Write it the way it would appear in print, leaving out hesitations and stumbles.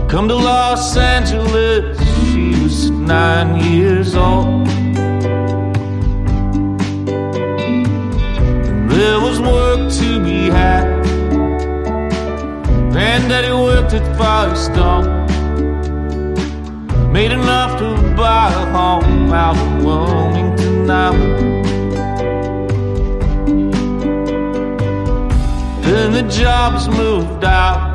come to Los Angeles. She was 9 years old. And there was work to be had. Granddaddy worked at Firestone, made enough to buy a home out in Wilmington now. Then the jobs moved out,